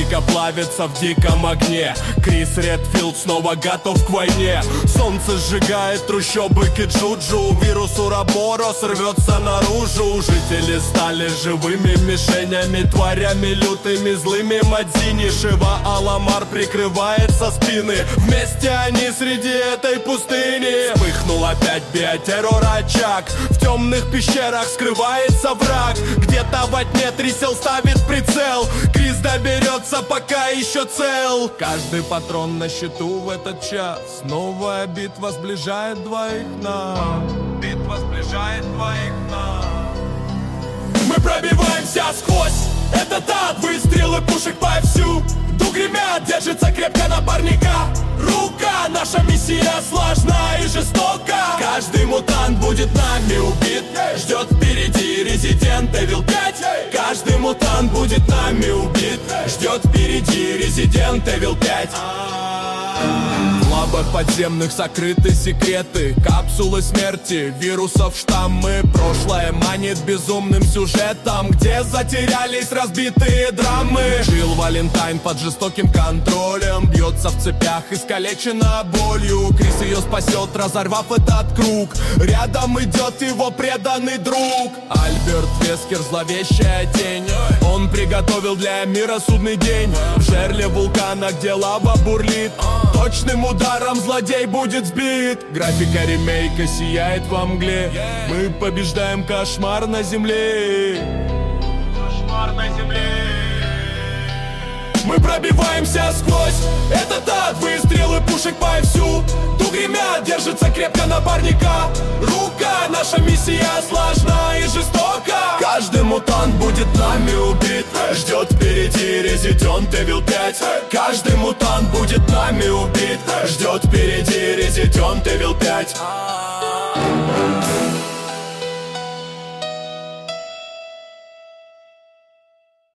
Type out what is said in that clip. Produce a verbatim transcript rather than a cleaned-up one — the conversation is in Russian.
Америка плавится в диком огне. Крис Редфилд снова готов к войне. Солнце сжигает трущобы Киджуджу. Вирус Ураборос рвется наружу. Жители стали живыми мишенями, тварями лютыми, злыми. Мадзини, Шива, Аламар прикрывает со спины. Вместе они среди этой пустыни. Вспыхнул опять биотеррор очаг. В темных пещерах скрывается враг. Где-то во тьме Трисел ставит прицел. Крис доберется, пока еще цел. Каждый патрон на счету в этот час. Новая битва сближает двоих нас. Битва сближает двоих нас. Мы пробиваемся сквозь этот ад. Выстрелы пушек повсюду гремят. Держится крепко на парника рука. Наша миссия сложна и жестока. Каждый мутант будет нами убит. Ждет впереди Resident Evil пять. Каждый мутант будет нами убит. Ждет впереди Resident Evil пять. В лабах подземных сокрыты секреты, капсулы смерти, вирусов штаммы. Прошлое манит безумным сюжетом, где затерялись разбитые драмы. Джилл Валентайн под жестоким контролем, бьется в цепях, искалечена болью. Крис ее спасет, разорвав этот круг. Рядом идет его преданный друг Альберт Вескер, зловещая тень. Он приготовил для мира судный день. В жерле вулкана, где лава бурлит, точным ударом злодей будет сбит. Графика ремейка сияет во мгле. Мы побеждаем кошмар на земле. Кошмар на земле. Мы пробиваемся сквозь этот ад. Выстрелы пушек повсюду гремят. Держится крепко на парника рука. Наша миссия сложна и жестока. Каждый мутант будет нами убит. Ждет впереди Resident Evil пять. Каждый мутант будет нами убит. Ждет впереди Resident Evil пять.